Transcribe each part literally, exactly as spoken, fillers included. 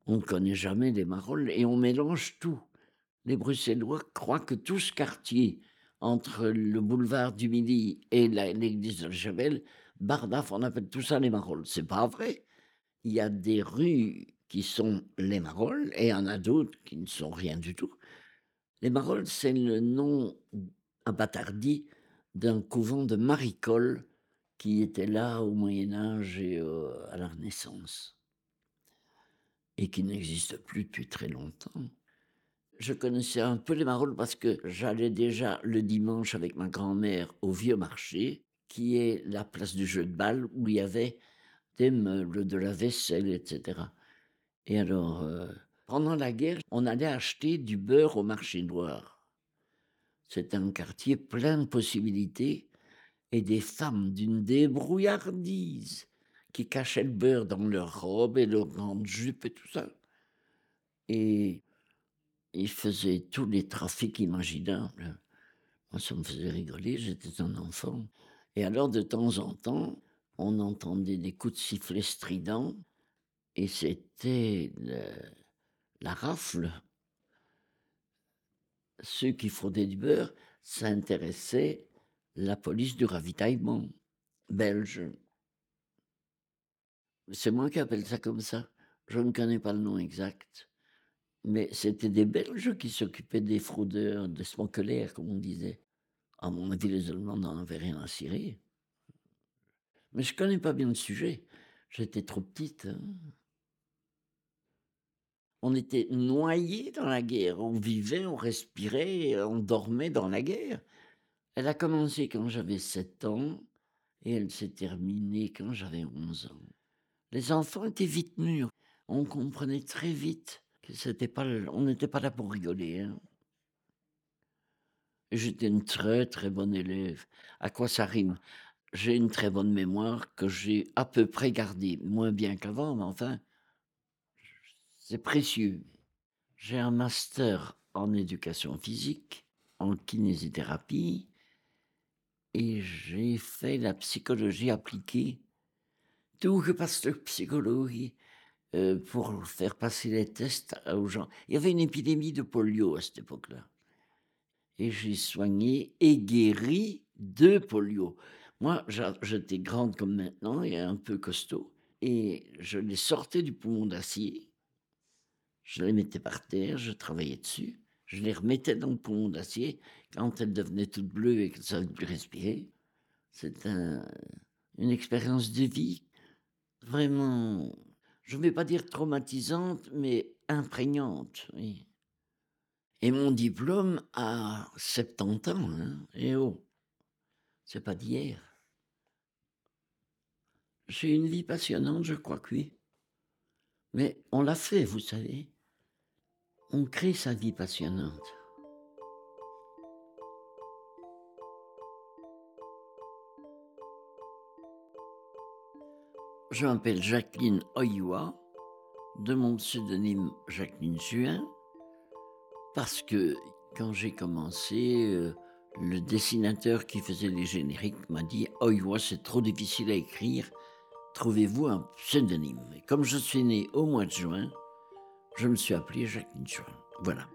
On ne connaît jamais les Marolles et on mélange tout. Les Bruxellois croient que tout ce quartier, entre le boulevard du Midi et la l'église de la Chapelle, Bardaf, on appelle tout ça les Marolles. C'est pas vrai. Il y a des rues qui sont les Marolles et il y en a d'autres qui ne sont rien du tout. Les Marolles, c'est le nom abâtardi d'un couvent de maricoles qui était là au Moyen Âge et heu, à la Renaissance et qui n'existe plus depuis très longtemps. Je connaissais un peu les Marolles parce que j'allais déjà le dimanche avec ma grand-mère au Vieux Marché, qui est la place du jeu de balle où il y avait des meubles, de la vaisselle et cetera. Et alors, heu, pendant la guerre, on allait acheter du beurre au marché noir. C'était un quartier plein de possibilités et des femmes d'une débrouillardise qui cachaient le beurre dans leurs robes et leurs grandes jupes et tout ça. Et ils faisaient tous les trafics imaginables. Moi, ça me faisait rigoler, j'étais un enfant. Et alors, de temps en temps, on entendait des coups de sifflet stridents et c'était le la rafle. Ceux qui fraudaient du beurre, ça intéressait la police du ravitaillement belge. C'est moi qui appelle ça comme ça. Je ne connais pas le nom exact. Mais c'était des Belges qui s'occupaient des fraudeurs, des smokelaires, comme on disait. À mon avis, les Allemands n'en avaient rien à cirer. Mais je connais pas bien le sujet. J'étais trop petite, hein. On était noyés dans la guerre. On vivait, on respirait, on dormait dans la guerre. Elle a commencé quand j'avais sept ans et elle s'est terminée quand j'avais onze ans. Les enfants étaient vite mûrs. On comprenait très vite que c'était pas l on n'était pas là pour rigoler, hein. Et j'étais une très, très bonne élève. À quoi ça rime? J'ai une très bonne mémoire que j'ai à peu près gardée, moins bien qu'avant, mais enfin, c'est précieux. J'ai un master en éducation physique, en kinésithérapie et j'ai fait la psychologie appliquée. Toegepasste psychologie, heu, pour faire passer les tests aux gens. Il y avait une épidémie de polio à cette époque-là et j'ai soigné et guéri de polio. Moi, j'a j'étais grande comme maintenant et un peu costaud et je les sortais du poumon d'acier, je les mettais par terre, je travaillais dessus, je les remettais dans le poumon d'acier quand elles devenaient toutes bleues et qu'elles ne savaient plus respirer. C'est un une expérience de vie vraiment, je ne vais pas dire traumatisante, mais imprégnante, oui. Et mon diplôme a soixante-dix ans, hein, eh oh, c'est pas d'hier. J'ai une vie passionnante, je crois que oui. Mais on l'a fait, vous savez. On crée sa vie passionnante. Je m'appelle Jacqueline Oyoua, de mon pseudonyme Jacqueline Juin, parce que quand j'ai commencé, heu, le dessinateur qui faisait les génériques m'a dit: «Oyoua, c'est trop difficile à écrire, trouvez-vous un pseudonyme?» Et comme je suis né au mois de juin, je me suis appelé Jacqueline Juin. Voilà.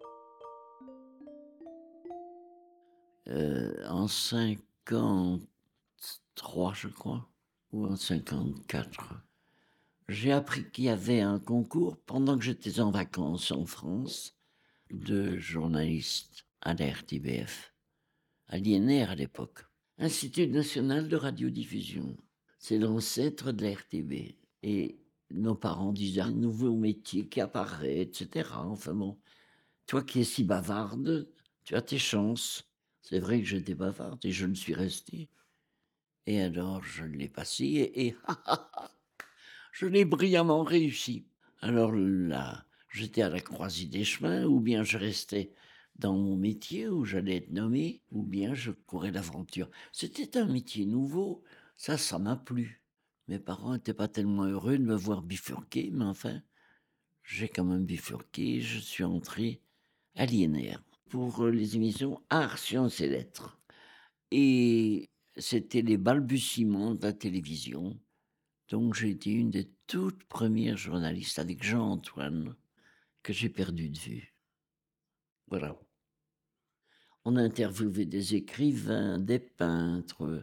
Heu, en cinquante-trois, je crois, ou en cinquante-quatre. J'ai appris qu'il y avait un concours pendant que j'étais en vacances en France, de journaliste à la R T B F, à l'I N R à l'époque. Institut national de radiodiffusion. C'est l'ancêtre de la R T B et nos parents disaient: «Un nouveau métier qui apparaît» et cetera. Enfin bon, toi qui es si bavarde, tu as tes chances. C'est vrai que j'étais bavarde et je le suis restée et alors je l'ai passé et et je l'ai brillamment réussi. Alors là, j'étais à la croisée des chemins, ou bien je restais dans mon métier où j'allais être nommé, ou bien je courais l'aventure. C'était un métier nouveau, ça, ça m'a plu. Mes parents n'étaient pas tellement heureux de me voir bifurquer, mais enfin, j'ai quand même bifurqué, je suis entré à l'I N R pour euh, les émissions Arts, Sciences et Lettres. Et c'était les balbutiements de la télévision. Donc j'ai été une des toutes premières journalistes avec Jean-Antoine que j'ai perdu de vue. Voilà. On a interviewé des écrivains, des peintres.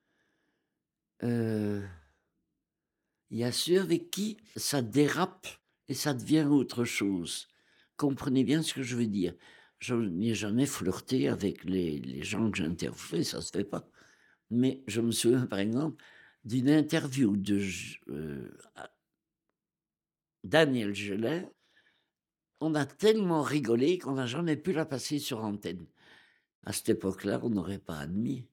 Heu, il y a ceux avec qui ça dérape et ça devient autre chose. Comprenez bien ce que je veux dire. Je n'ai jamais flirté avec les les gens que j'ai interviewés, ça se fait pas. Mais je me souviens par exemple d'une interview de J heu, a Daniel Gelin. On a tellement rigolé qu'on n'a jamais pu la passer sur antenne. À cette époque-là, on n'aurait pas admis.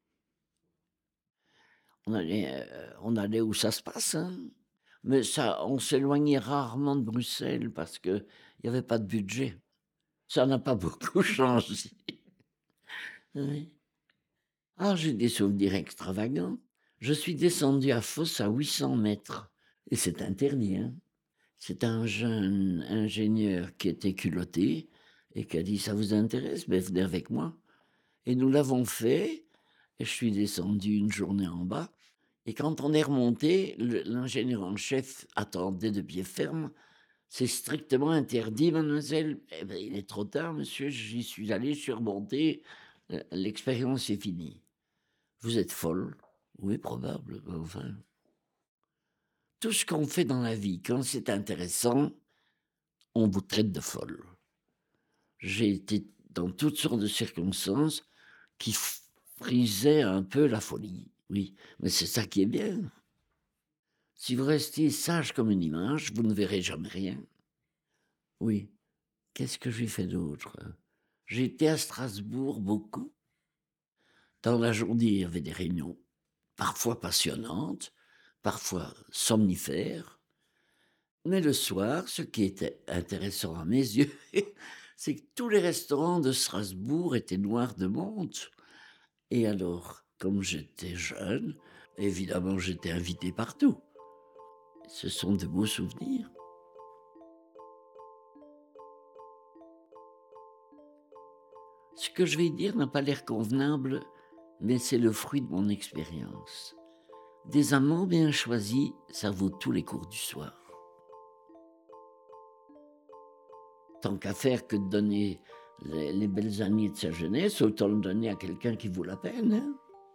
On allait, heu, on allait où ça se passe, hein. Mais ça on s'éloignait rarement de Bruxelles parce qu'il y avait pas de budget. Ça n'a pas beaucoup changé. Oui. Ah, j'ai des souvenirs extravagants. Je suis descendu à Fos à huit cents mètres et c'est interdit, hein. C'est un jeune ingénieur qui était culotté et qui a dit: «Ça vous intéresse? Beh, venez avec moi» et nous l'avons fait et je suis descendu une journée en bas et quand on est remonté, le l'ingénieur en chef attendait de pied ferme. «C'est strictement interdit mademoiselle». «Eh beh, il est trop tard monsieur, j'y suis allé, je suis remonté, heu, l'expérience est finie». «Vous êtes folle». «Oui, probable, mais enfin». Tout ce qu'on fait dans la vie, quand c'est intéressant, on vous traite de folle. J'ai été dans toutes sortes de circonstances qui f frisaient un peu la folie, oui, mais c'est ça qui est bien. Si vous restez sage comme une image, vous ne verrez jamais rien. Oui. Qu'est-ce que j'ai fait d'autre? J'ai été à Strasbourg beaucoup. Dans la journée, il y avait des réunions, parfois passionnantes, parfois somnifères. Mais le soir, ce qui était intéressant à mes yeux, c'est que tous les restaurants de Strasbourg étaient noirs de monde. Et alors, comme j'étais jeune, évidemment, j'étais invité partout. Ce sont de beaux souvenirs. Ce que je vais dire n'a pas l'air convenable, mais c'est le fruit de mon expérience. Des amants bien choisis, ça vaut tous les cours du soir. Tant qu'à faire que de donner les, les belles années de sa jeunesse, autant le donner à quelqu'un qui vaut la peine, hein.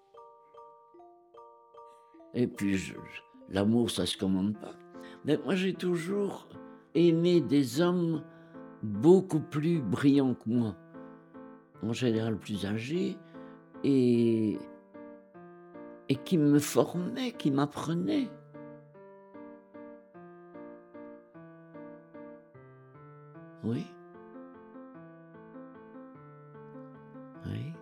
Et puis, je- je- l'amour, ça se commande pas. Mais moi, j'ai toujours aimé des hommes beaucoup plus brillants que moi, en général plus âgés, et, et qui me formaient, qui m'apprenaient. Oui, oui.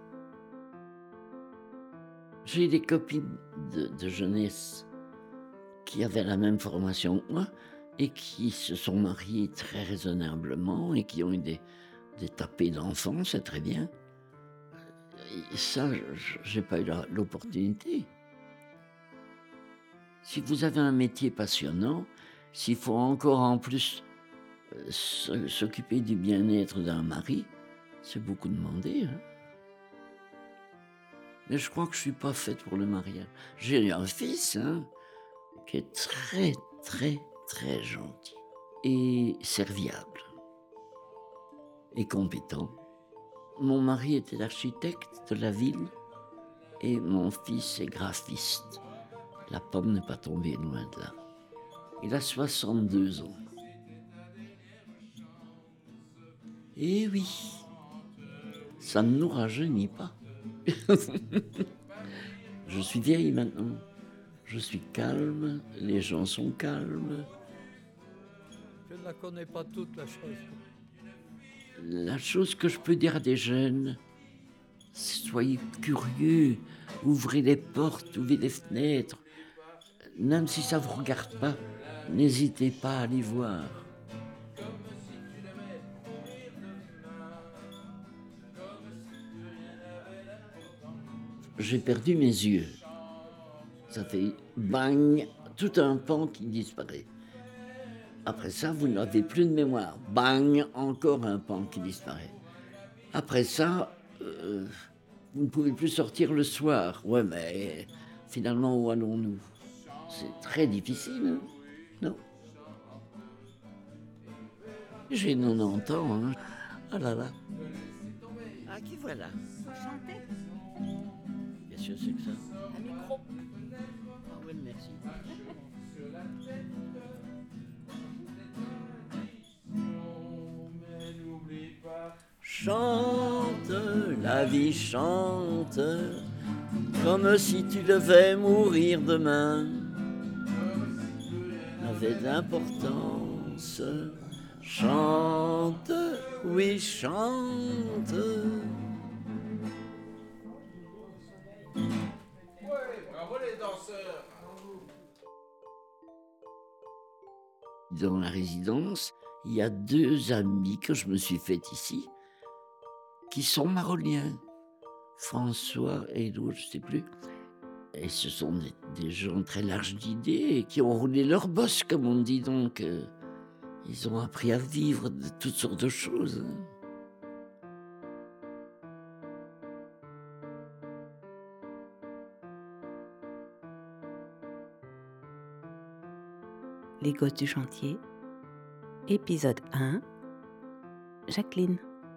J'ai des copines de, de jeunesse qui avaient la même formation que moi et qui se sont mariées très raisonnablement et qui ont eu des, des tapés d'enfants, c'est très bien. Et ça, je j'ai pas eu la- l'opportunité. Si vous avez un métier passionnant, s'il faut encore en plus euh, se- s'occuper du bien-être d'un mari, c'est beaucoup demandé, hein. Mais je crois que je suis pas faite pour le mariage. J'ai eu un fils, hein, qui est très, très, très gentil et serviable et compétent. Mon mari était architecte de la ville et mon fils est graphiste. La pomme n'est pas tombée loin de là. Il a soixante-deux ans. Eh oui, ça ne nous rajeunit pas. Je suis vieille maintenant. Je suis calme, les gens sont calmes. Je ne la connais pas toute la chose. La chose que je peux dire à des jeunes, c'est soyez curieux, ouvrez les portes, ouvrez les fenêtres, même si ça ne vous regarde pas, n'hésitez pas à aller voir. J'ai perdu mes yeux. Ça fait bang, tout un pan qui disparaît. Après ça, vous n'avez plus de mémoire. Bang, encore un pan qui disparaît. Après ça, euh, vous ne pouvez plus sortir le soir. Ouais, mais finalement, où allons-nous? C'est très difficile, hein, non? J'ai quatre-vingt-dix ans, hein. Ah là là. Ah, qui voilà? Vous chantez? Qu'est-ce que c'est que ça? Un micro. Ah oui, merci. Chante, la vie chante, comme si tu devais mourir demain. Avec d'importance, chante, oui chante. Bravo les danseurs. Dans la résidence, il y a deux amis que je me suis fait ici, qui sont maroniens. François et l'autre, je ne sais plus. Et ce sont des, des gens très larges d'idées et qui ont roulé leur bosse, comme on dit. Donc, euh, ils ont appris à vivre de toutes sortes de choses. Les gosses du chantier, épisode un, Jacqueline.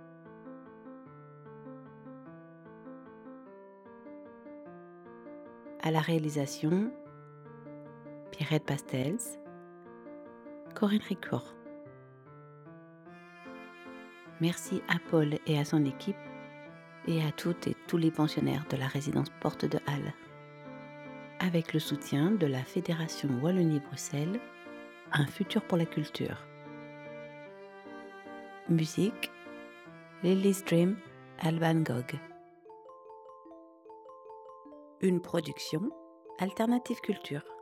À la réalisation, Pierrette Pastels, Corinne Ricoeur. Merci à Paul et à son équipe et à toutes et tous les pensionnaires de la résidence Porte de Halle. Avec le soutien de la Fédération Wallonie-Bruxelles, Un futur pour la culture. Musique, Lily's Dream, Alban Gog. Une production, Alternative Culture.